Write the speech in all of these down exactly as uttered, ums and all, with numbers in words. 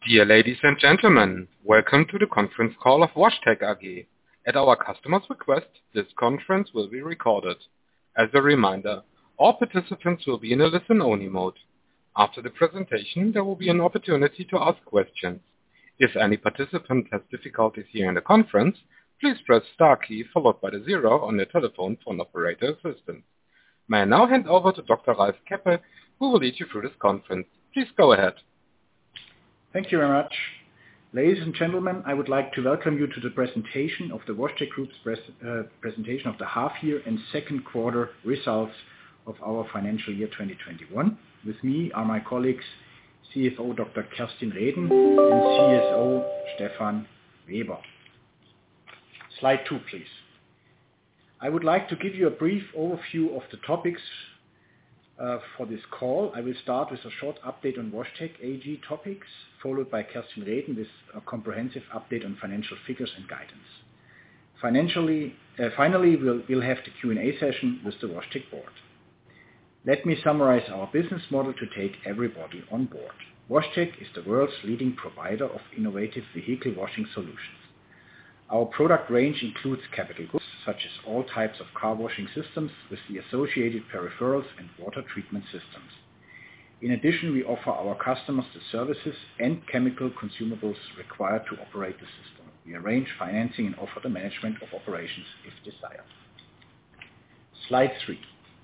Dear ladies and gentlemen, welcome to the conference call of WashTec A G. At our customer's request, this conference will be recorded. As a reminder, all participants will be in a listen-only mode. After the presentation, there will be an opportunity to ask questions. If any participant has difficulties hearing the conference, please press star key followed by the zero on your telephone for an operator assistance. May I now hand over to Doctor Ralf Keppel, who will lead you through this conference. Please go ahead. Thank you very much. Ladies and gentlemen, I would like to welcome you to the presentation of the WashTec Group's pres uh, presentation of the half-year and second quarter results of our financial year twenty twenty-one. With me are my colleagues C F O Doctor Kerstin Reden and C S O Stefan Weber. Slide two, please. I would like to give you a brief overview of the topics Uh, for this call. I will start with a short update on WashTec A G topics, followed by Kerstin Reden with a comprehensive update on financial figures and guidance. Financially, uh, finally, we'll, we'll have the Q and A session with the WashTec board. Let me summarize our business model to take everybody on board. WashTec is the world's leading provider of innovative vehicle washing solutions. Our product range includes capital goods, such as all types of car washing systems with the associated peripherals and water treatment systems. In addition, we offer our customers the services and chemical consumables required to operate the system. We arrange financing and offer the management of operations if desired. Slide three.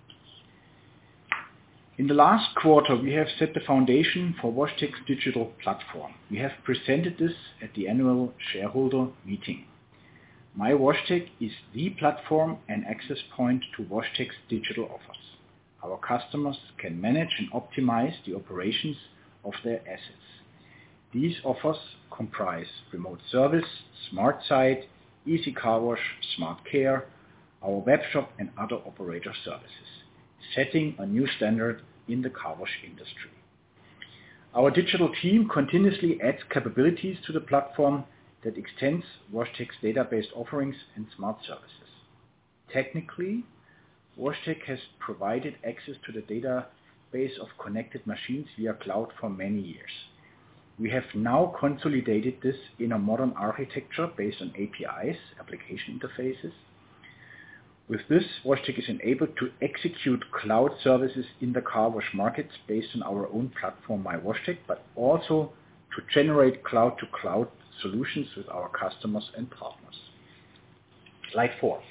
In the last quarter, we have set the foundation for WashTec's digital platform. We have presented this at the annual shareholder meeting. MyWashTec is the platform and access point to WashTec's digital offers. Our customers can manage and optimize the operations of their assets. These offers comprise remote service, smart site, easy car wash, smart care, our web shop and other operator services, setting a new standard in the car wash industry. Our digital team continuously adds capabilities to the platform that extends WashTec's database offerings and smart services. Technically, WashTec has provided access to the database of connected machines via cloud for many years. We have now consolidated this in a modern architecture based on A P Is, application interfaces. With this, WashTec is enabled to execute cloud services in the car wash markets based on our own platform MyWashTec, but also to generate cloud-to-cloud solutions with our customers and partners. Slide four.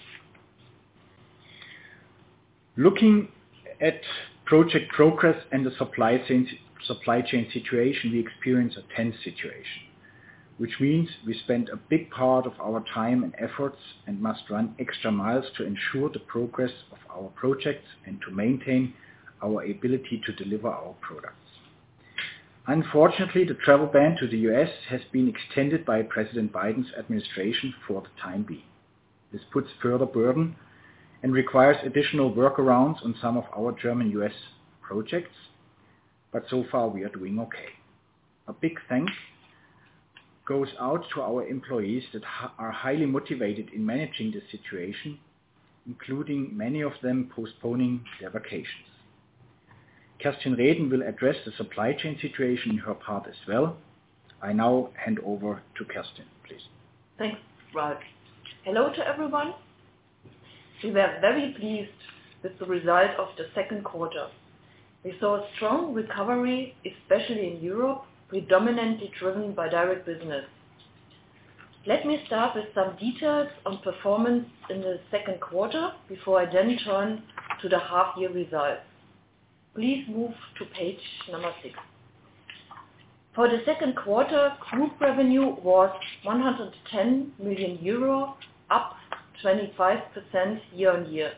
Looking at project progress and the supply chain, supply chain situation, we experience a tense situation, which means we spend a big part of our time and efforts and must run extra miles to ensure the progress of our projects and to maintain our ability to deliver our products. Unfortunately, the travel ban to the U S has been extended by President Biden's administration for the time being. This puts further burden and requires additional workarounds on some of our German U S projects, but so far we are doing okay. A big thanks goes out to our employees that ha- are highly motivated in managing the situation, including many of them postponing their vacations. Kerstin Reden will address the supply chain situation in her part as well. I now hand over to Kerstin, please. Thanks, Ralf. Hello to everyone. We were very pleased with the result of the second quarter. We saw a strong recovery, especially in Europe, predominantly driven by direct business. Let me start with some details on performance in the second quarter before I then turn to the half-year results. Please move to page number six. For the second quarter, group revenue was one hundred ten million euro, up twenty-five percent year-on-year.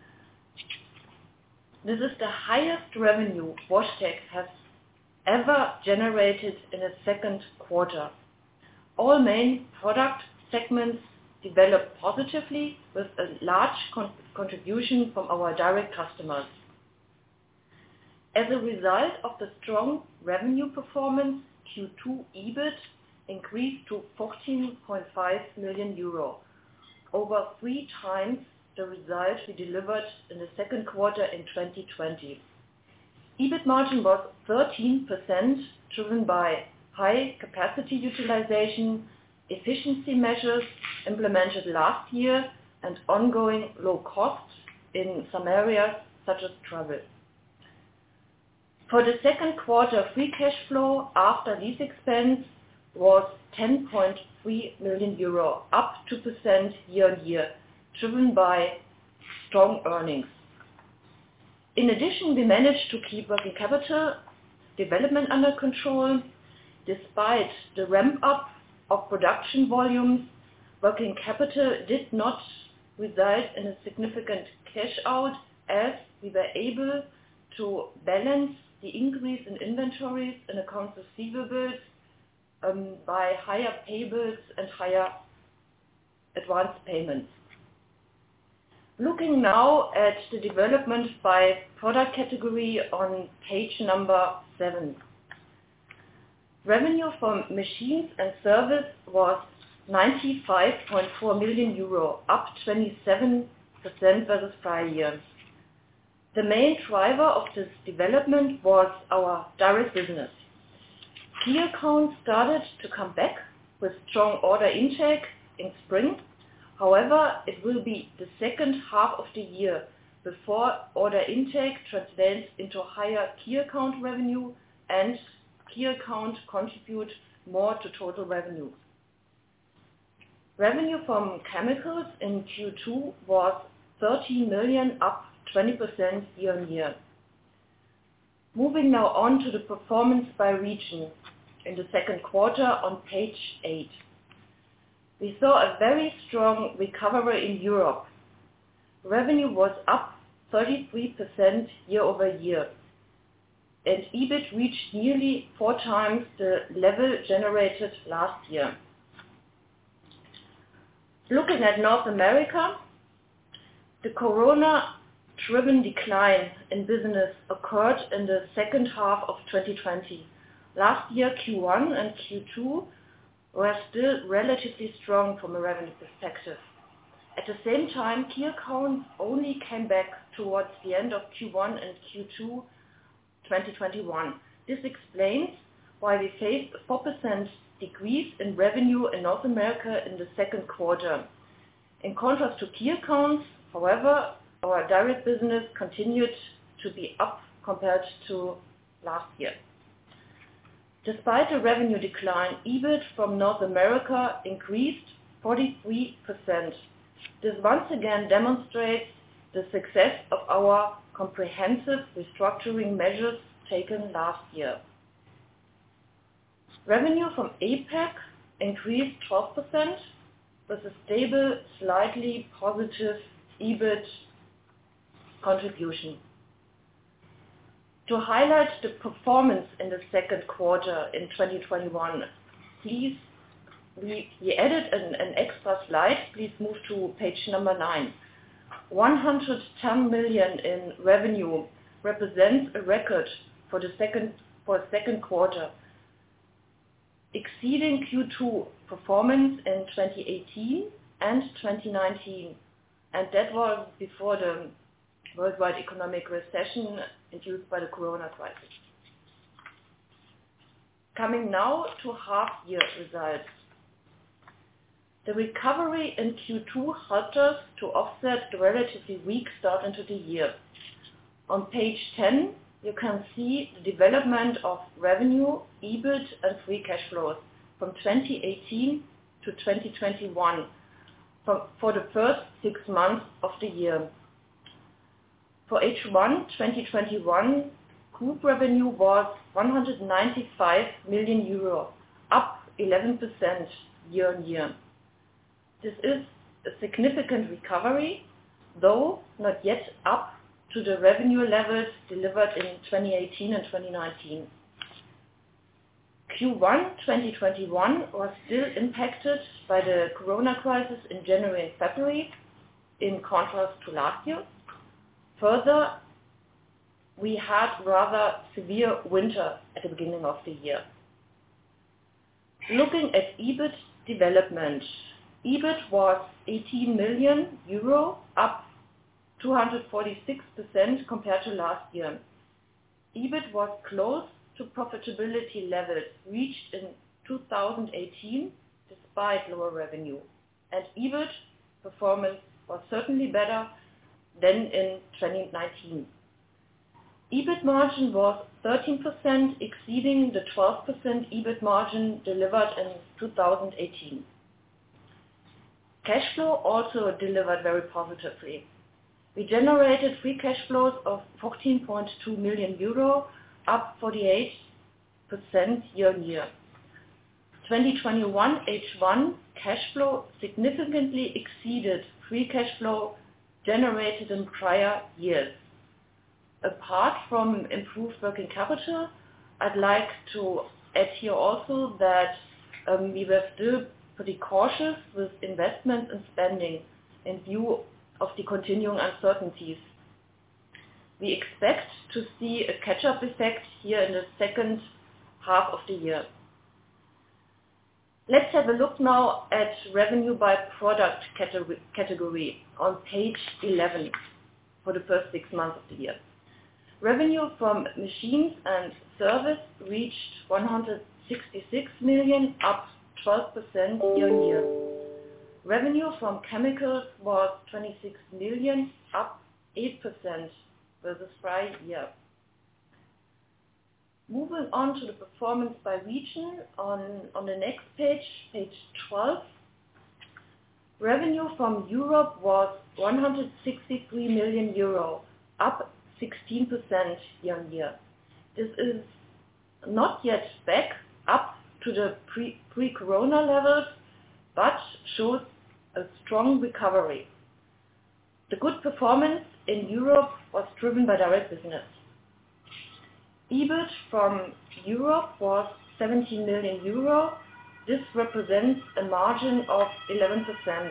This is the highest revenue WashTec has ever generated in a second quarter. All main product segments developed positively with a large con- contribution from our direct customers. As a result of the strong revenue performance, Q two EBIT increased to fourteen point five million euro, over three times the result we delivered in the second quarter in twenty twenty. EBIT margin was thirteen percent, driven by high capacity utilization, efficiency measures implemented last year, and ongoing low costs in some areas such as travel. For the second quarter, free cash flow after lease expense was ten point three million euro, up two percent year-on-year, driven by strong earnings. In addition, we managed to keep working capital development under control. Despite the ramp-up of production volumes, working capital did not result in a significant cash out, as we were able to balance the increase in inventories and accounts receivables um, by higher payables and higher advance payments. Looking now at the development by product category on page number seven. Revenue from machines and service was ninety-five point four million euro, up twenty-seven percent versus prior year. The main driver of this development was our direct business. Key accounts started to come back with strong order intake in spring. However, it will be the second half of the year before order intake translates into higher key account revenue and key account contribute more to total revenue. Revenue from chemicals in Q two was thirteen million, up twenty percent year-on-year. Moving now on to the performance by region in the second quarter on page eight. We saw a very strong recovery in Europe. Revenue was up thirty-three percent year-over-year, and EBIT reached nearly four times the level generated last year. Looking at North America, the corona-driven decline in business occurred in the second half of twenty twenty. Last year, Q one and Q two were still relatively strong from a revenue perspective. At the same time, key accounts only came back towards the end of Q one and Q two twenty twenty-one. This explains why we faced a four percent decrease in revenue in North America in the second quarter. In contrast to key accounts, however, our direct business continued to be up compared to last year. Despite the revenue decline, EBIT from North America increased forty-three percent. This once again demonstrates the success of our comprehensive restructuring measures taken last year. Revenue from APAC increased twelve percent with a stable, slightly positive EBIT contribution. To highlight the performance in the second quarter in twenty twenty-one, please, we, we added an, an extra slide. Please move to page number nine. one hundred ten million in revenue represents a record for the second for second quarter, exceeding Q two performance in twenty eighteen and twenty nineteen, and that was before the worldwide economic recession induced by the corona crisis. Coming now to half-year results. The recovery in Q two helped us to offset the relatively weak start into the year. On page ten, you can see the development of revenue, EBIT and free cash flows from twenty eighteen to twenty twenty-one for, for the first six months of the year. For H one twenty twenty-one, group revenue was one hundred ninety-five million euro, up eleven percent year-on-year. This is a significant recovery, though not yet up to the revenue levels delivered in twenty eighteen and twenty nineteen. Q one twenty twenty-one was still impacted by the corona crisis in January and February, in contrast to last year. Further, we had rather severe winter at the beginning of the year. Looking at EBIT development, EBIT was eighteen million euro, up two hundred forty-six percent compared to last year. EBIT was close to profitability levels reached in two thousand eighteen despite lower revenue, and EBIT performance was certainly better than in twenty nineteen. EBIT margin was thirteen percent, exceeding the twelve percent EBIT margin delivered in two thousand eighteen. Cash flow also delivered very positively. We generated free cash flows of fourteen point two million euro, up forty-eight percent year-on-year. twenty twenty-one H one cash flow significantly exceeded free cash flow generated in prior years. Apart from improved working capital, I'd like to add here also that um, we were still pretty cautious with investment and spending in view of the continuing uncertainties. We expect to see a catch-up effect here in the second half of the year. Let's have a look now at revenue by product category on page eleven for the first six months of the year. Revenue from machines and service reached one hundred sixty-six million, up twelve percent year-on-year. Revenue from chemicals was twenty-six million, up eight percent versus prior year. Moving on to the performance by region on, on the next page, page twelve. Revenue from Europe was one hundred sixty-three million euro, up sixteen percent year-on-year. This is not yet back up to the pre, pre-corona levels, but shows a strong recovery. The good performance in Europe was driven by direct business. EBIT from Europe was seventeen million euro. This represents a margin of eleven percent.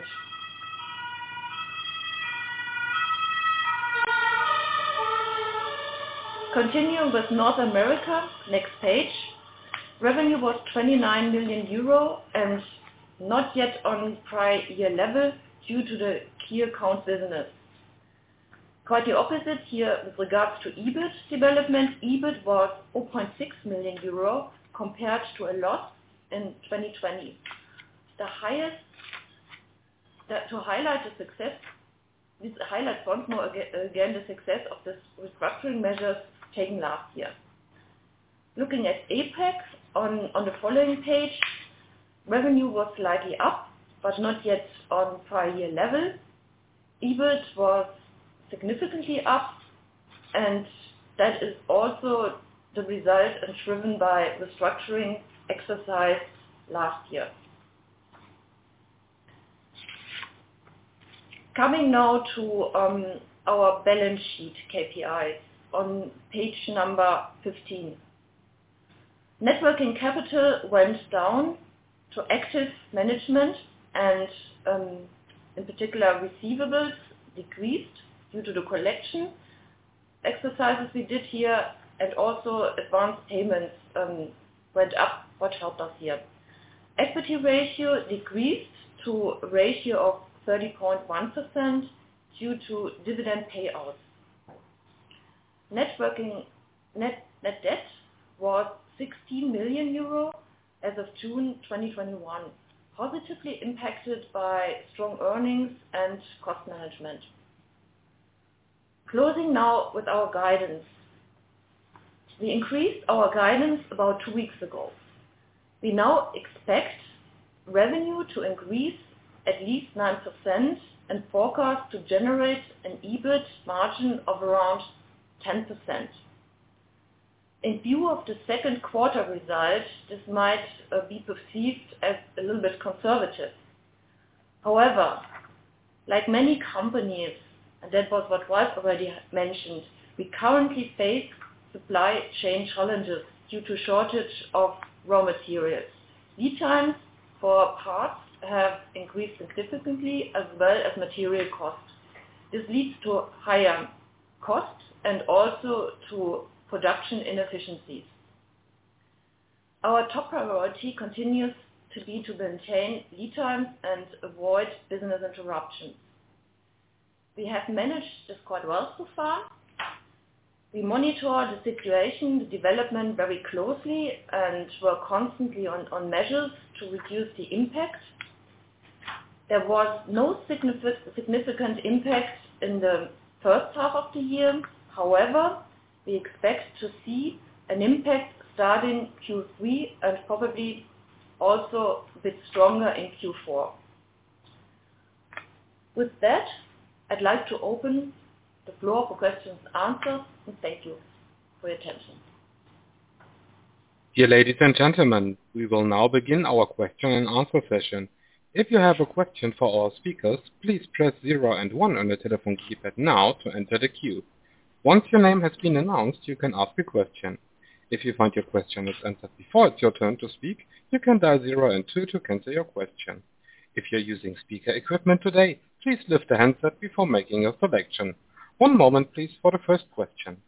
Continuing with North America, next page. Revenue was twenty-nine million euro and not yet on prior year level due to the key account business. Quite the opposite here with regards to EBIT development. EBIT was zero point six million euro compared to a loss in twenty twenty. The highest, that, to highlight the success, this highlights once more again the success of the restructuring measures taken last year. Looking at APAC on, on the following page, revenue was slightly up, but not yet on prior year level. EBIT was significantly up, and that is also the result and driven by restructuring exercise last year. Coming now to um, our balance sheet K P Is on page number fifteen. Net working capital went down to active management, and um, in particular receivables decreased due to the collection exercises we did here, and also advance payments um, went up, what helped us here. Equity ratio decreased to a ratio of thirty point one percent due to dividend payouts. Net working net, net debt was sixteen million euro as of June twenty twenty-one, positively impacted by strong earnings and cost management. Closing now with our guidance. We increased our guidance about two weeks ago. We now expect revenue to increase at least nine percent and forecast to generate an EBIT margin of around ten percent. In view of the second quarter result, this might uh, be perceived as a little bit conservative. However, like many companies, and that was what Ralf already mentioned, we currently face supply chain challenges due to shortage of raw materials. Lead times for parts have increased significantly, as well as material costs. This leads to higher costs and also to production inefficiencies. Our top priority continues to be to maintain lead times and avoid business interruptions. We have managed this quite well so far. We monitor the situation, the development very closely and work constantly on, on measures to reduce the impact. There was no significant impact in the first half of the year. However, we expect to see an impact starting Q three and probably also a bit stronger in Q four. With that, I'd like to open the floor for questions and answers, and thank you for your attention. Dear ladies and gentlemen, we will now begin our question and answer session. If you have a question for our speakers, please press zero and one on the telephone keypad now to enter the queue. Once your name has been announced, you can ask a question. If you find your question is answered before it's your turn to speak, you can dial zero and two to cancel your question. If you're using speaker equipment today, please lift the handset before making a selection. One moment, please, for the first question.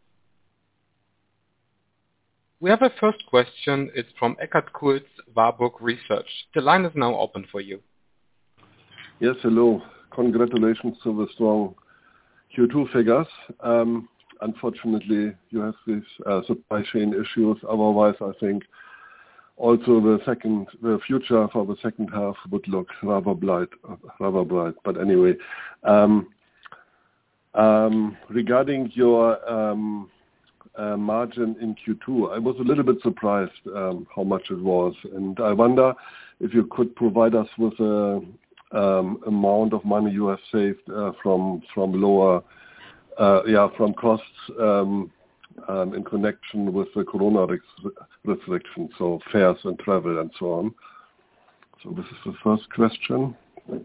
We have a first question. It's from Eckhard Kulz, Warburg Research. The line is now open for you. Yes, hello. Congratulations to the strong Q two figures. Um, unfortunately, you have these uh, supply chain issues. Otherwise, I think also the second, the future for the second half would look rather bright. Uh, rather bright. But anyway, um, um, regarding your um, uh, margin in Q two, I was a little bit surprised um, how much it was, and I wonder if you could provide us with a um, amount of money you have saved uh, from from lower, uh, yeah, from costs. Um, Um, in connection with the corona res- restrictions, so fares and travel and so on. So this is the first question.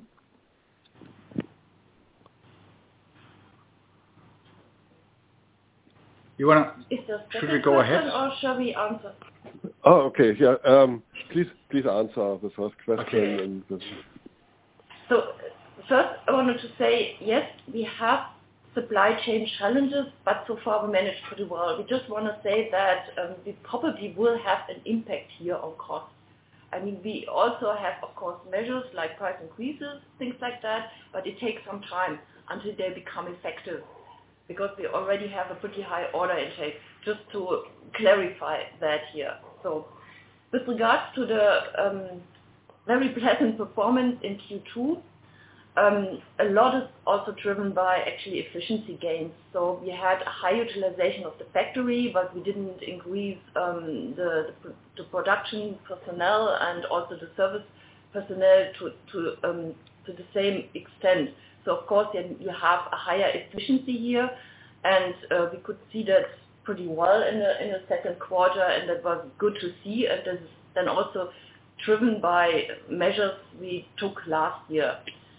You wanna? Is the Should we go ahead, or shall we answer? Oh, okay. Yeah. Um, please, please answer the first question. Okay. And the... So first, I wanted to say yes, we have supply chain challenges, but so far we managed pretty well. We just want to say that um, we probably will have an impact here on costs. I mean, we also have, of course, measures like price increases, things like that, but it takes some time until they become effective because we already have a pretty high order intake, just to clarify that here. So with regards to the um, very pleasant performance in Q two, Um, a lot is also driven by actually efficiency gains. So we had a high utilization of the factory, but we didn't increase um, the, the, the production personnel and also the service personnel to to, um, to the same extent. So of course then you have a higher efficiency here, and uh, we could see that pretty well in the in the second quarter, and that was good to see. And this is then also driven by measures we took last year.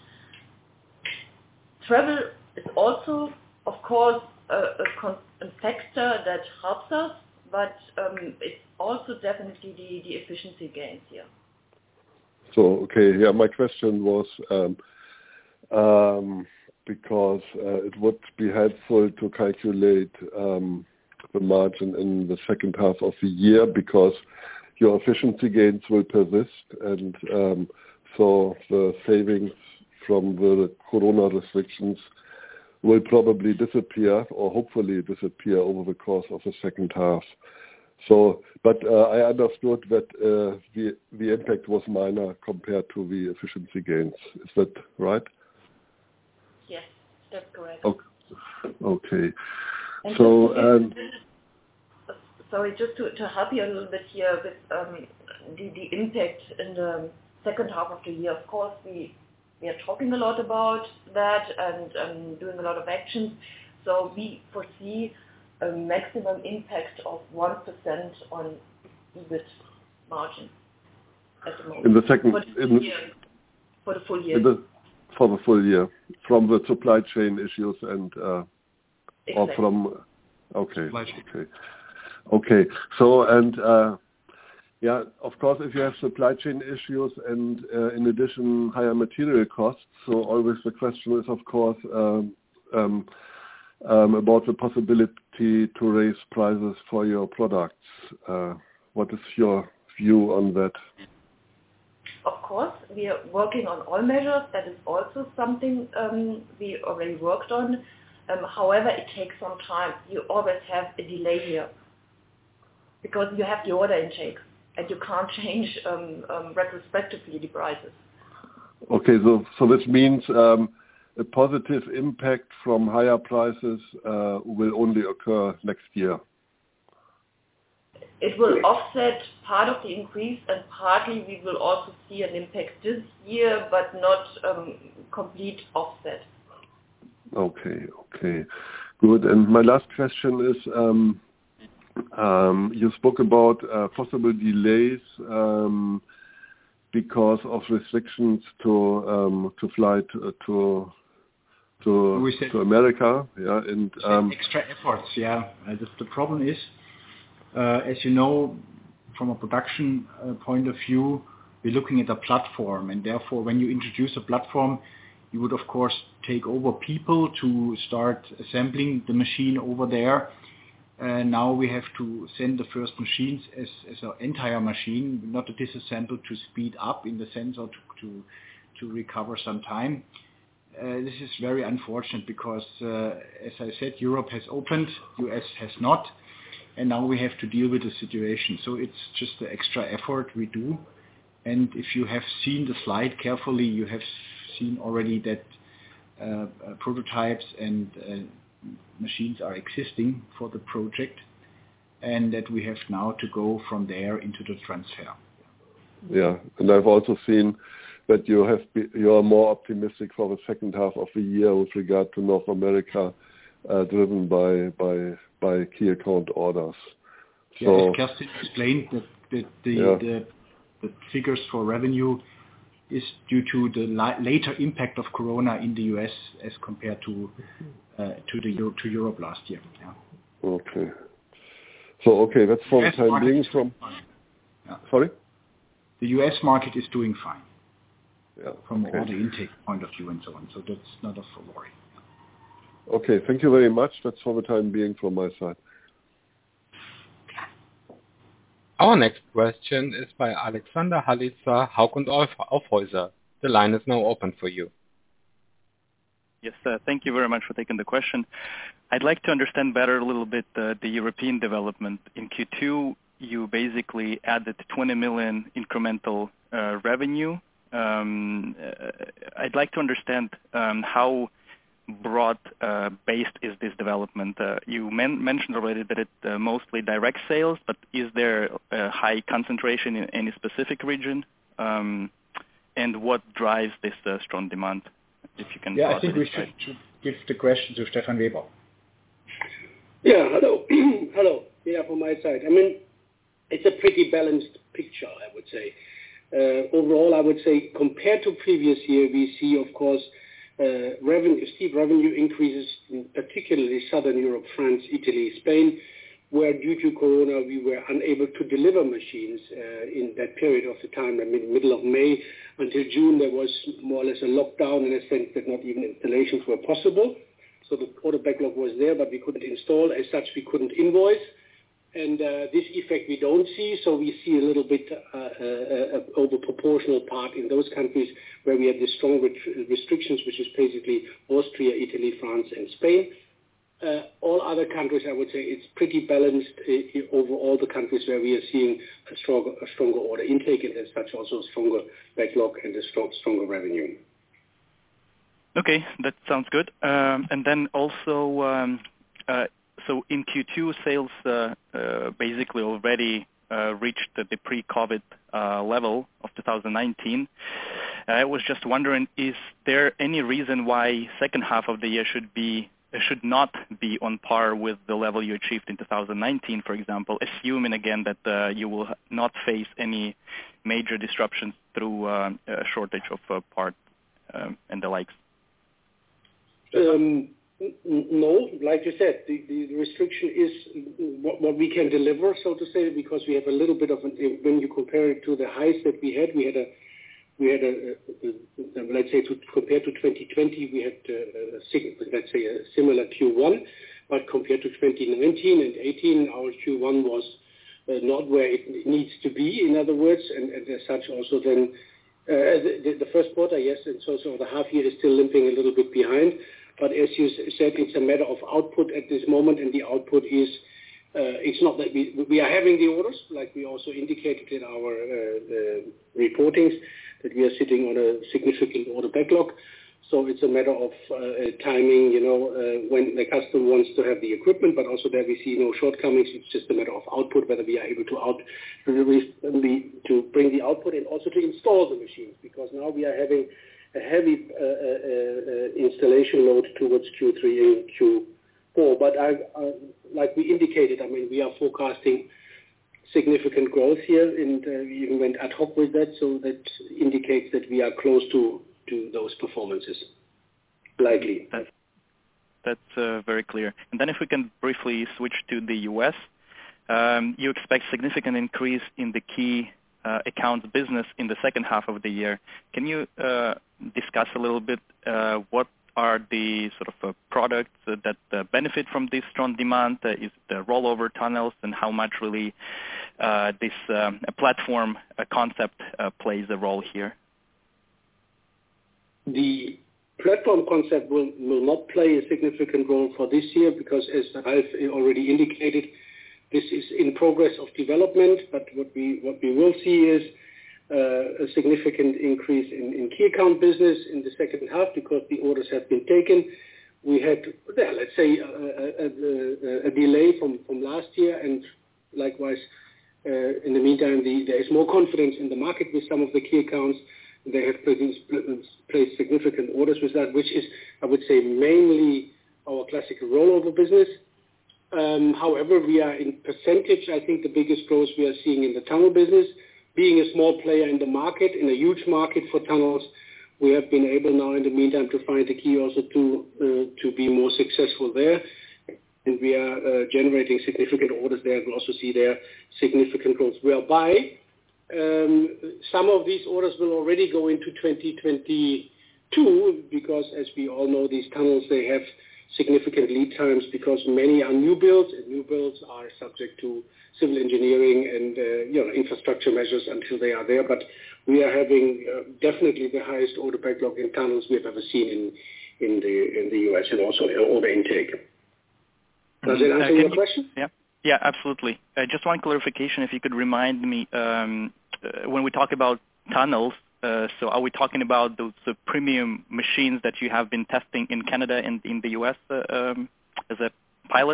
Travel is also, of course, a, a, con- a factor that helps us, but um, it's also definitely the, the efficiency gains here. So, okay, yeah, my question was um, um, because uh, it would be helpful to calculate um, the margin in the second half of the year because your efficiency gains will persist, and um, so the savings from the corona restrictions will probably disappear or hopefully disappear over the course of the second half. So, but uh, I understood that uh, the the impact was minor compared to the efficiency gains. Is that right? Yes, that's correct. Okay. Okay. And so, just to um, give, sorry, just to, to help you a little bit here with um, the, the impact in the second half of the year. Of course, we We are talking a lot about that and um, doing a lot of actions. So we foresee a maximum impact of one percent on EBIT margin at the moment. In the second, for the, in full the, year, for the full year. In the, for the full year, from the supply chain issues and uh, exactly. or from okay, okay, okay. So and. Uh, Yeah, of course, if you have supply chain issues and uh, in addition higher material costs, so always the question is, of course, um, um, um, about the possibility to raise prices for your products. Uh, what is your view on that? Of course, we are working on all measures. That is also something um, we already worked on. Um, however, it takes some time. You always have a delay here because you have the order intake and you can't change um, um, retrospectively the prices. Okay, so so this means um, a positive impact from higher prices uh, will only occur next year. It will offset part of the increase, and partly we will also see an impact this year, but not um, complete offset. Okay, okay, good. And my last question is, um, um, you spoke about uh, possible delays um, because of restrictions to um, to fly to to to, said, to America. Yeah, and um, extra efforts. Yeah, uh, the, the problem is, uh, as you know, from a production uh, point of view, we're looking at a platform, and therefore, when you introduce a platform, you would, of course, take over people to start assembling the machine over there. Uh, now we have to send the first machines as, as an entire machine, not to disassemble, to speed up in the sense or to, to, to recover some time. Uh, this is very unfortunate because, uh, as I said, Europe has opened, U S has not, and now we have to deal with the situation. So it's just the extra effort we do. And if you have seen the slide carefully, you have seen already that uh, uh, prototypes and uh, machines are existing for the project, and that we have now to go from there into the transfer. Yeah, and I've also seen that you have be, you are more optimistic for the second half of the year with regard to North America, uh, driven by by by key account orders. So, yeah, as Kerstin explained, that, that the, yeah. the the figures for revenue is due to the la- later impact of Corona in the U S as compared to uh, to the Euro- to Europe last year. Yeah. Okay. So okay, that's for the time being from. Yeah. Sorry. The U S market is doing fine. Yeah. From okay. all the intake point of view and so on. So that's not a worry. Yeah. Okay. Thank you very much. That's for the time being from my side. Our next question is by Alexander Halitza, Hauck und Aufhäuser. The line is now open for you. Yes, uh, thank you very much for taking the question. I'd like to understand better a little bit uh, the European development. In Q two, you basically added twenty million incremental uh, revenue. Um, uh, I'd like to understand um, how broad-based uh, is this development? Uh, you men- mentioned already that it's uh, mostly direct sales, but is there a high concentration in any specific region? Um, and what drives this uh, strong demand? If you can. Yeah, I think we should, should give the question to Stefan Weber. Yeah, hello. hello. Yeah, from my side. I mean, it's a pretty balanced picture, I would say. Uh, overall, I would say compared to previous year, we see, of course, Uh, revenue, steep revenue increases in particularly Southern Europe, France, Italy, Spain, where due to Corona we were unable to deliver machines uh, in that period of the time, I mean middle of May until June there was more or less a lockdown in a sense that not even installations were possible. So the order backlog was there, but we couldn't install. As such, we couldn't invoice. And uh, this effect we don't see, so we see a little bit uh, uh, uh, over proportional part in those countries where we have the strong ret- restrictions, which is basically Austria, Italy, France, and Spain. Uh, all other countries, I would say, it's pretty balanced uh, over all the countries where we are seeing a stronger, a stronger order intake, and as such also a stronger backlog and a strong, stronger revenue. Okay, that sounds good. Um, and then also. Um, uh, So in Q two, sales uh, uh, basically already uh, reached the pre-COVID uh, level of two thousand nineteen. I was just wondering, is there any reason why second half of the year should be should not be on par with the level you achieved in two thousand nineteen, for example, assuming again that uh, you will not face any major disruptions through uh, a shortage of uh, parts um, and the likes? Um. No, like you said, the, the restriction is what, what we can deliver, so to say, because we have a little bit of an, when you compare it to the highs that we had, we had a, we had a, a, a let's say, to, compared to twenty twenty, we had a, a, let's say, a similar Q one, but compared to twenty nineteen and eighteen, our Q one was uh, not where it needs to be, in other words, and, and as such also then uh, the, the first quarter, yes, and so, so the half year is still limping a little bit behind. But as you said, it's a matter of output at this moment, and the output is, uh, it's not that we, we are having the orders, like we also indicated in our uh, uh, reportings, that we are sitting on a significant order backlog. So it's a matter of uh, timing, you know, uh, when the customer wants to have the equipment, but also there we see no shortcomings. It's just a matter of output, whether we are able to out to bring the output and also to install the machines, because now we are having a heavy uh, uh, installation load towards Q three and Q four. But I, uh, like we indicated, I mean, we are forecasting significant growth here, and uh, we even went ad hoc with that, so that indicates that we are close to to those performances, likely. That's, that's uh, very clear. And then if we can briefly switch to the U S, um, you expect significant increase in the key uh, accounts business in the second half of the year. Can you uh, discuss a little bit uh, what are the sort of uh, products uh, that uh, benefit from this strong demand? Uh, is the rollover tunnels, and how much really uh, this um, platform uh, concept uh, plays a role here? The platform concept will, will not play a significant role for this year because, as Ralf already indicated, this is in progress of development. But what we what we will see is uh, a significant increase in, in key account business in the second half because the orders have been taken. We had, yeah, let's say, a, a, a, a delay from, from last year, and likewise, uh, in the meantime, the, there is more confidence in the market with some of the key accounts. They have placed significant orders with that, which is, I would say, mainly our classical rollover business. Um, however, we are in percentage, I think the biggest growth we are seeing in the tunnel business. Being a small player in the market, in a huge market for tunnels, we have been able now in the meantime to find the key also to uh, to be more successful there. And we are uh, generating significant orders there. We'll also see there significant growth, whereby Um, some of these orders will already go into twenty twenty-two because, as we all know, these tunnels, they have significant lead times because many are new builds, and new builds are subject to civil engineering and uh, you know, infrastructure measures until they are there. But we are having uh, definitely the highest order backlog in tunnels we have ever seen in, in, the, in the U S, and also order intake. Does that answer uh, your you, question? Yeah. Yeah, absolutely. Uh, just one clarification, if you could remind me, um, uh, when we talk about tunnels, uh, so are we talking about those uh, premium machines that you have been testing in Canada and in the U S uh, um, as a pilot?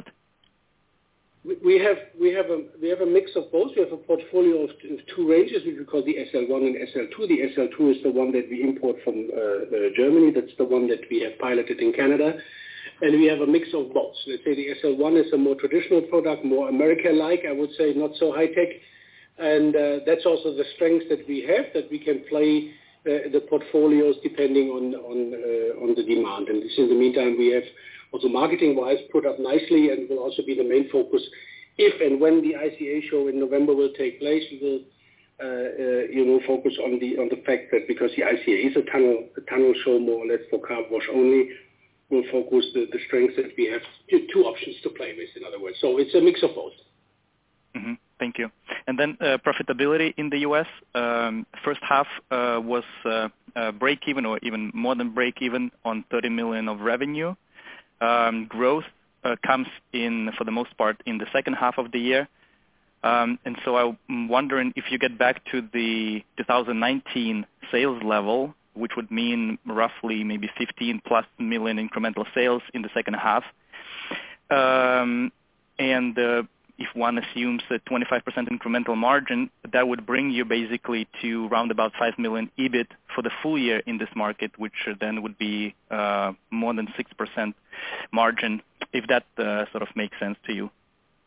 We have we have a we have a mix of both. We have a portfolio of, of two ranges, which we call the S L one and S L two. The S L two is the one that we import from uh, uh, Germany. That's the one that we have piloted in Canada. And we have a mix of both. Let's say the S L one is a more traditional product, more America-like, I would say, not so high-tech. And uh, that's also the strength that we have, that we can play uh, the portfolios depending on on, uh, on the demand. And this, in the meantime, we have also marketing-wise put up nicely, and will also be the main focus. If and when the I C A show in November will take place, we will uh, uh, you know, focus on the on the fact that because the I C A is a tunnel, a tunnel show more or less for car wash only, we'll focus the, the strengths that we have, two options to play with, in other words. So it's a mix of both. Mm-hmm. Thank you. And then uh, profitability in the U S, um, first half uh, was uh, uh, break-even or even more than break-even on thirty million of revenue. Um, growth uh, comes in, for the most part, in the second half of the year. Um, and so I'm wondering if you get back to the two thousand nineteen sales level, which would mean roughly maybe fifteen plus million incremental sales in the second half. Um, and uh, if one assumes a twenty-five percent incremental margin, that would bring you basically to round about five million E B I T for the full year in this market, which then would be uh, more than six percent margin, if that uh, sort of makes sense to you.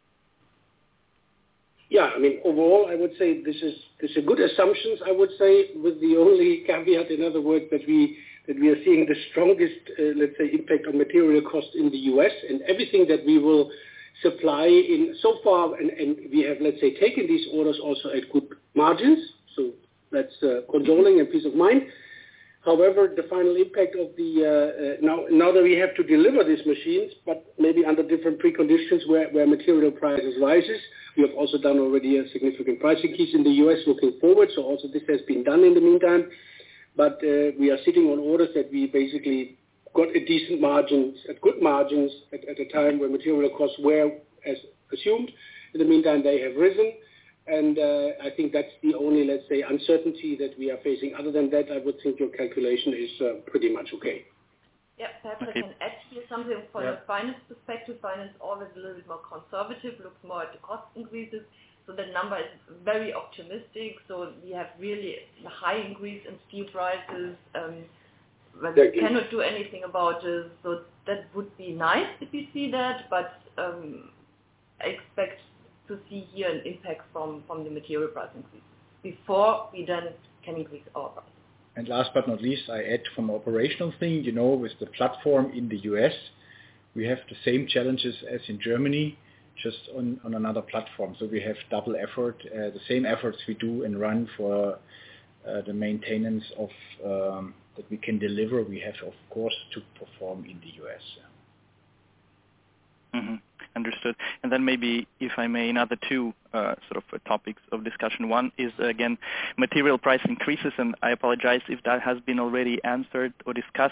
Yeah, I mean, overall, I would say this is this is good assumptions, I would say, with the only caveat, in other words, that we that we are seeing the strongest, uh, let's say, impact on material costs in the U S, and everything that we will supply in so far, and, and we have, let's say, taken these orders also at good margins, so that's uh, consoling and peace of mind. However, the final impact of the, uh, uh, now, now that we have to deliver these machines, but maybe under different preconditions where, where material prices rises, we have also done already a significant price increase in the U S looking forward, so also this has been done in the meantime. But uh, we are sitting on orders that we basically got a decent margins, at good margins at, at a time where material costs were as assumed. In the meantime, they have risen. And uh, I think that's the only, let's say, uncertainty that we are facing. Other than that, I would think your calculation is uh, pretty much okay. Yeah, perhaps Okay. I can add here something from Yeah. a finance perspective. Finance always a little bit more conservative, looks more at the cost increases. So the number is very optimistic. So we have really a high increase in steel prices. Um, but we Exactly. cannot do anything about it. So that would be nice if we see that. But um, I expect to see here an impact from, from the material price increase before we then can increase our prices. And last but not least, I add from operational thing, you know, with the platform in the U S, we have the same challenges as in Germany, just on, on another platform. So we have double effort, uh, the same efforts we do and run for uh, the maintenance of um, that we can deliver. We have, of course, to perform in the U S. Mm-hmm. Understood. And then maybe, if I may, another two uh, sort of uh, topics of discussion. One is, again, material price increases, and I apologize if that has been already answered or discussed.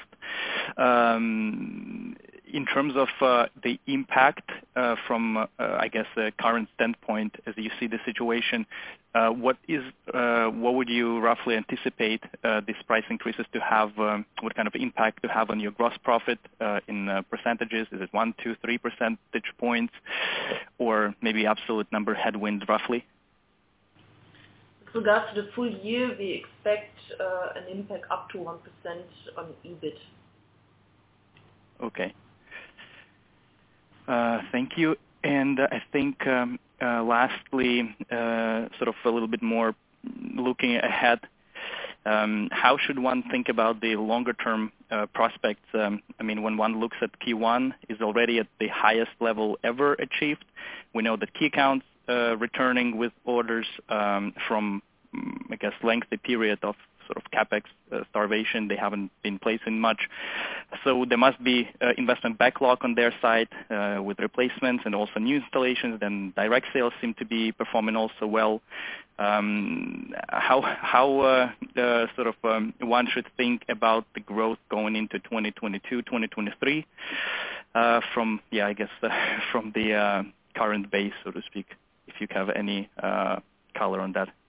Um, in terms of uh, the impact uh, from, uh, I guess, a current standpoint, as you see the situation, uh, what is, uh, what would you roughly anticipate uh, these price increases to have? Um, what kind of impact to have on your gross profit uh, in uh, percentages? Is it one, two, three percentage points, or maybe absolute number headwind roughly? With regards to the full year, we expect uh, an impact up to one percent on E B I T. Okay. Uh, thank you. And uh, I think um, uh, lastly, uh, sort of a little bit more looking ahead, um, how should one think about the longer-term uh, prospects? Um, I mean, when one looks at Q one, is already at the highest level ever achieved. We know that key accounts uh, returning with orders um, from, I guess, lengthy period of sort of capex uh, starvation. They haven't been placing much. So there must be uh, investment backlog on their side uh, with replacements and also new installations. Then direct sales seem to be performing also well. Um, how how uh, uh, sort of um, one should think about the growth going into twenty twenty-two, twenty twenty-three uh, from, yeah, I guess uh, from the uh, current base, so to speak, if you have any uh, color on that.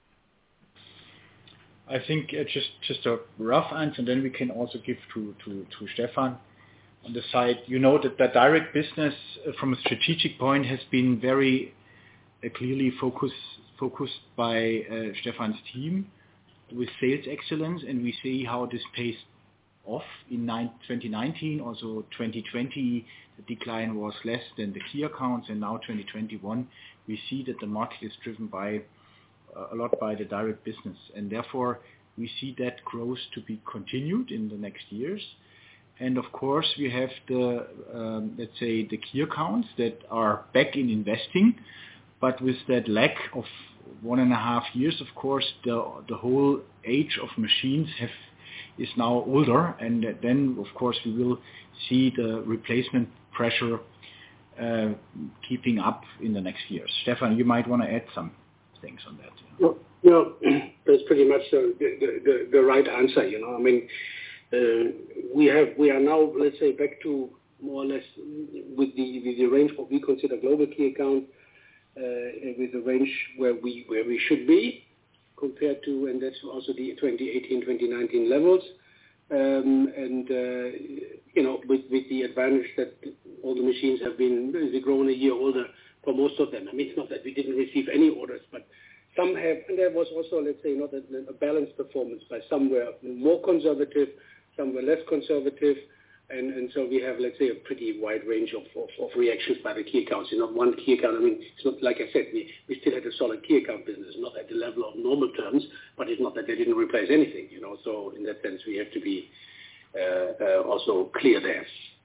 I think uh, just just a rough answer, and then we can also give to, to, to Stefan on the side. You know that the direct business uh, from a strategic point has been very uh, clearly focused focused by uh, Stefan's team with sales excellence, and we see how this pays off in twenty nineteen. Also twenty twenty, the decline was less than the key accounts, and now twenty twenty-one, we see that the market is driven by a lot by the direct business, and therefore we see that growth to be continued in the next years. And of course we have the um, let's say the key accounts that are back in investing, but with that lack of one and a half years, of course the the whole age of machines have is now older, and then of course we will see the replacement pressure uh, keeping up in the next years. Stefan, you might want to add some things on that. No, no, that's pretty much the, the, the, the right answer. You know, I mean, uh, we have we are now, let's say, back to more or less with the with the range what we consider global key account, uh, with the range where we where we should be compared to, and that's also the twenty eighteen, twenty nineteen levels. Um, and uh, you know, with with the advantage that all the machines have been they've grown a year older for most of them. I mean, it's not that we didn't receive any orders, but some have, and there was also, let's say, not a, a balanced performance. By some were more conservative, some were less conservative, and, and so we have, let's say, a pretty wide range of, of, of reactions by the key accounts. You know, one key account, I mean, it's not like I said, we, we still had a solid key account business, not at the level of normal terms, but it's not that they didn't replace anything, you know. So in that sense, we have to be uh, uh, also clear there.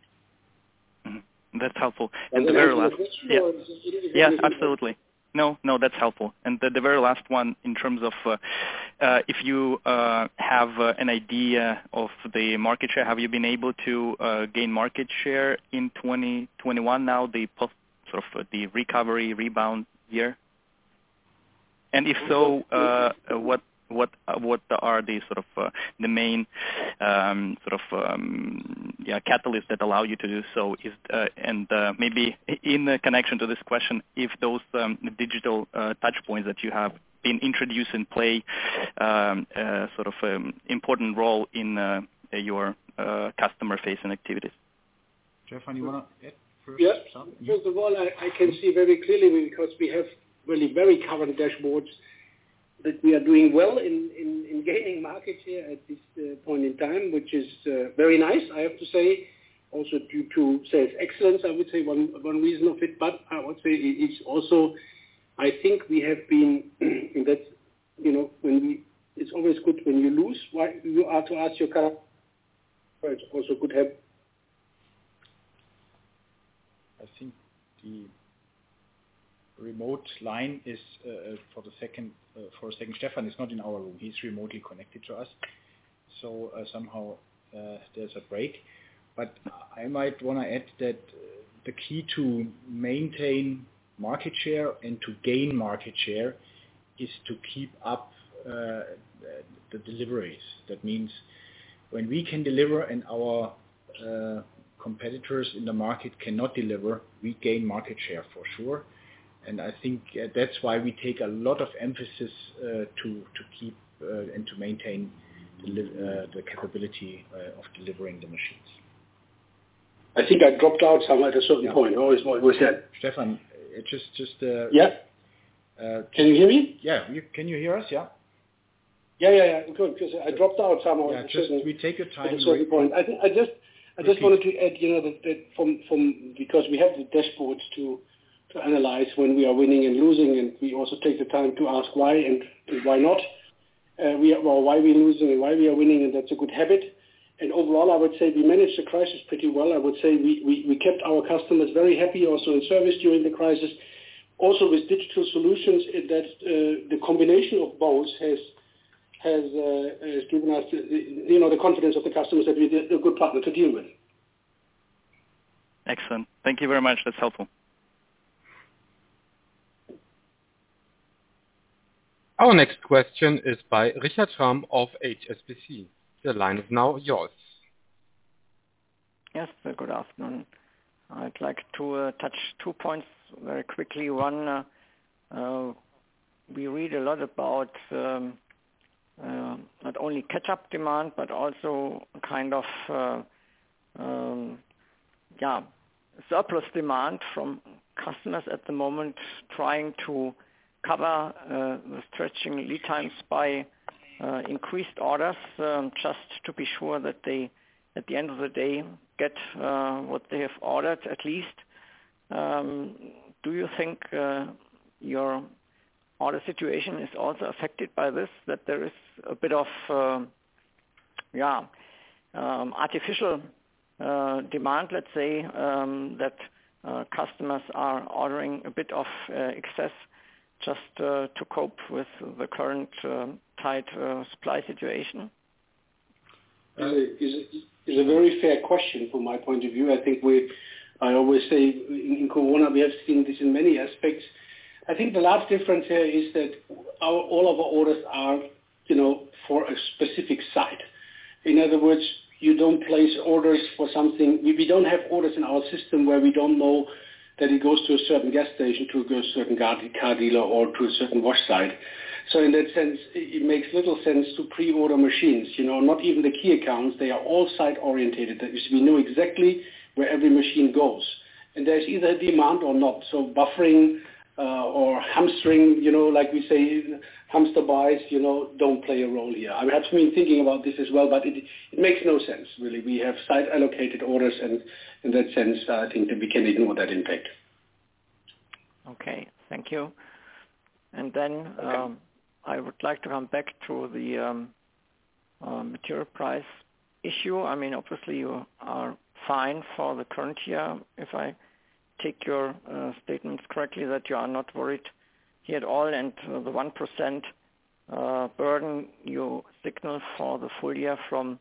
Mm-hmm. That's helpful. And the very last, yeah, yeah, absolutely. No, no, that's helpful. And the, the very last one, in terms of uh, uh, if you uh, have uh, an idea of the market share, have you been able to uh, gain market share in twenty twenty-one now, the post, sort of uh, the recovery, rebound year? And if so, uh, what what uh, what are the sort of uh, the main um, sort of um, yeah catalysts that allow you to do so? Is uh, and uh, maybe in uh, connection to this question, if those um, digital uh, touch points that you have been introduced and play um, uh, sort of um, important role in uh, your uh, customer-facing activities. Stefan, you want to add first? Yeah. Some? First of all, I, I can see very clearly because we have really very current dashboards that we are doing well in, in, in gaining market share at this uh, point in time, which is uh, very nice, I have to say. Also due to sales excellence, I would say one one reason of it. But I would say it's also, I think we have been, and that's, you know, when we, it's always good when you lose. Why you are to ask your customer. It's also good have. I think the remote line is uh, for the second uh, for a second. Stefan is not in our room. He's remotely connected to us, so uh, somehow uh, there's a break. But I might want to add that uh, the key to maintain market share and to gain market share is to keep up uh, the deliveries. That means when we can deliver and our uh, competitors in the market cannot deliver, we gain market share for sure. And I think uh, that's why we take a lot of emphasis uh, to to keep uh, and to maintain the, uh, the capability uh, of delivering the machines. I think I dropped out some at a certain Yeah. point. Always what was that? Stefan, it just just uh, Yeah. Uh, Can you hear me? Yeah. You, can you hear us? Yeah. Yeah, yeah, yeah. Good. Because I dropped out somehow. Yeah. At a Just certain, we take your time. at a certain point. I think I just I just Repeat. wanted to add, you know, that, that from from because we have the dashboards to to analyze when we are winning and losing, and we also take the time to ask why and, and why not. Uh, we are, well, why we're losing and why we are winning, and that's a good habit. And overall, I would say we managed the crisis pretty well. I would say we, we, we kept our customers very happy also in service during the crisis. Also with digital solutions, it, that uh, the combination of both has has, uh, has given us the, you know the confidence of the customers that we're a good partner to deal with. Excellent. Thank you very much. That's helpful. Our next question is by Richard Schramm of H S B C. The line is now yours. Yes, uh, good afternoon. I'd like to uh, touch two points very quickly. One, uh, uh, we read a lot about um, uh, not only catch-up demand, but also kind of uh, um, yeah, surplus demand from customers at the moment trying to cover uh, the stretching lead times by uh, increased orders, um, just to be sure that they, at the end of the day, get uh, what they have ordered at least. Um, do you think uh, your order situation is also affected by this, that there is a bit of uh, yeah, um, artificial uh, demand, let's say, um, that uh, customers are ordering a bit of uh, excess just uh, to cope with the current uh, tight uh, supply situation? Uh, is, a, is a very fair question from my point of view. I think we, I always say in, in Corona we have seen this in many aspects. I think the large difference here is that our, all of our orders are, you know, for a specific site. In other words, you don't place orders for something. We, we don't have orders in our system where we don't know that it goes to a certain gas station, to a certain car, car dealer, or to a certain wash site. So in that sense, it, it makes little sense to pre-order machines. You know, not even the key accounts. They are all site-orientated. That is, we know exactly where every machine goes. And there's either a demand or not. So buffering uh, or hamstring, you know, like we say, hamster buys, you know, don't play a role here. I have been thinking about this as well, but it, it makes no sense, really. We have site-allocated orders, and in that sense, I think that we can ignore that impact. Okay, thank you. And then Okay. um, I would like to come back to the um, uh, material price issue. I mean, obviously you are fine for the current year, if I take your uh, statements correctly, that you are not worried here at all, and uh, the one percent uh, burden you signal for the full year from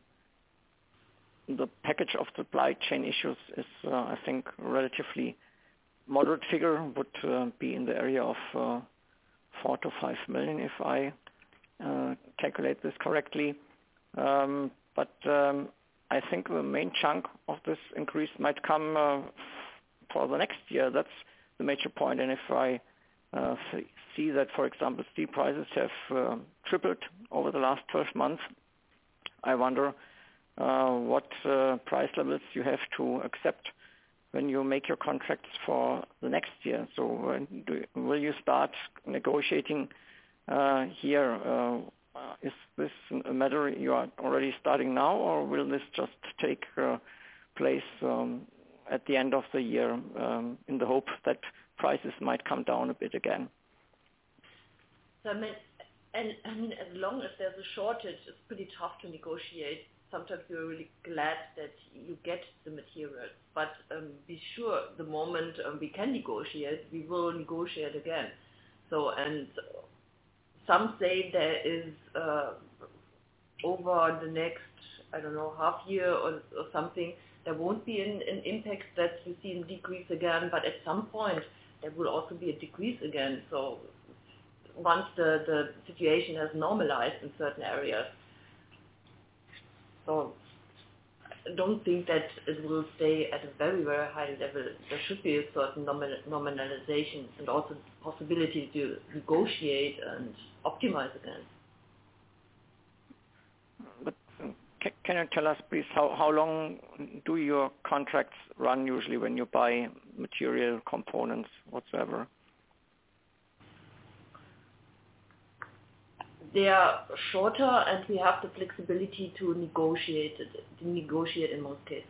the package of supply chain issues is, uh, I think, relatively moderate figure, would uh, be in the area of uh, four to five million, if I uh, calculate this correctly. Um, but um, I think the main chunk of this increase might come uh, for the next year. That's the major point. And if I uh, see that, for example, steel prices have uh, tripled over the last twelve months, I wonder uh, what uh, price levels you have to accept when you make your contracts for the next year. So uh, do, will you start negotiating uh, here? Uh, uh, is this a matter you are already starting now, or will this just take uh, place um, at the end of the year um, in the hope that prices might come down a bit again? So, I mean, and I mean, as long as there's a shortage, it's pretty tough to negotiate. Sometimes you're really glad that you get the materials, but um, be sure the moment um, we can negotiate, we will negotiate again. So, and some say there is uh, over the next, I don't know, half year or, or something, there won't be an, an impact that you see a decrease again, but at some point there will also be a decrease again. So once the, the situation has normalized in certain areas. So I don't think that it will stay at a very, very high level. There should be a certain nominalization and also the possibility to negotiate and optimize again. But can you tell us, please, how, how long do your contracts run usually when you buy material components whatsoever? They are shorter, and we have the flexibility to negotiate it, to negotiate in most cases.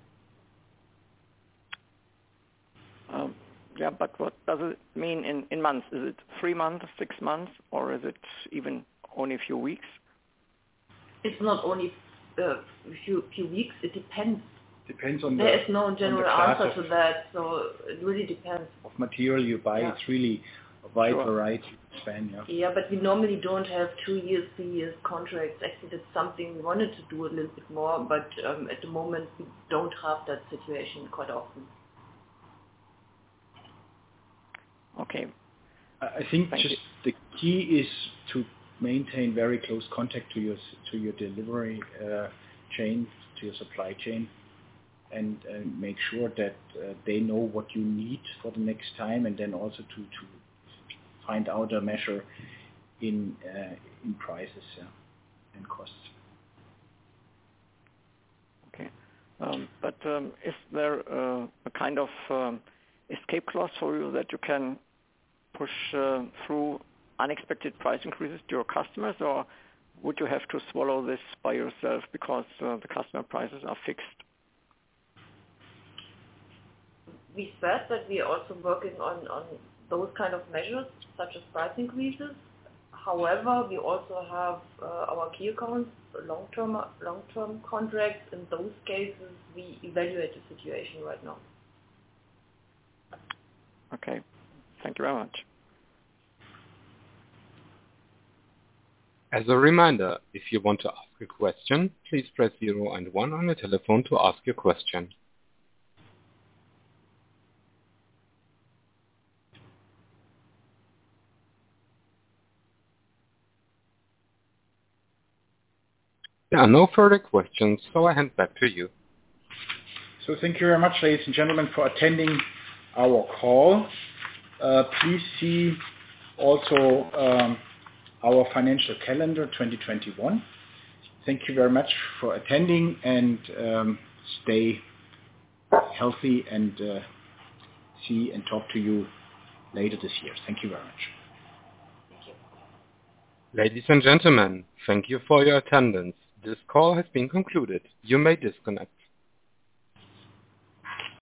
Um, yeah, but what does it mean in, in months? Is it three months, six months, or is it even only a few weeks? It's not only uh, a few, few weeks. It depends. Depends on there the, is no general answer to that, so it really depends. Of material you buy, yeah. It's really a wide sure. variety span. Yeah. yeah, but we normally don't have two years, three years contracts. Actually, that's something we wanted to do a little bit more, but um, at the moment we don't have that situation quite often. Okay. I think Thank just you. the key is to maintain very close contact to your to your delivery uh, chain, to your supply chain, and uh, make sure that uh, they know what you need for the next time, and then also to, to find out a measure in uh, in prices yeah, and costs. Okay, um, but um, is there uh, a kind of um, escape clause for you that you can push uh, through unexpected price increases to your customers, or would you have to swallow this by yourself because uh, the customer prices are fixed? We said that we are also working on, on those kind of measures, such as price increases. However, we also have uh, our key accounts, long-term long-term contracts. In those cases, we evaluate the situation right now. Okay. Thank you very much. As a reminder, if you want to ask a question, please press zero and one on your telephone to ask your question. There are no further questions, so I hand back to you. So thank you very much, ladies and gentlemen, for attending our call. Uh, please see also um, our financial calendar twenty twenty-one. Thank you very much for attending, and um, stay healthy, and uh, see and talk to you later this year. Thank you very much. Thank you. Ladies and gentlemen, thank you for your attendance. This call has been concluded. You may disconnect.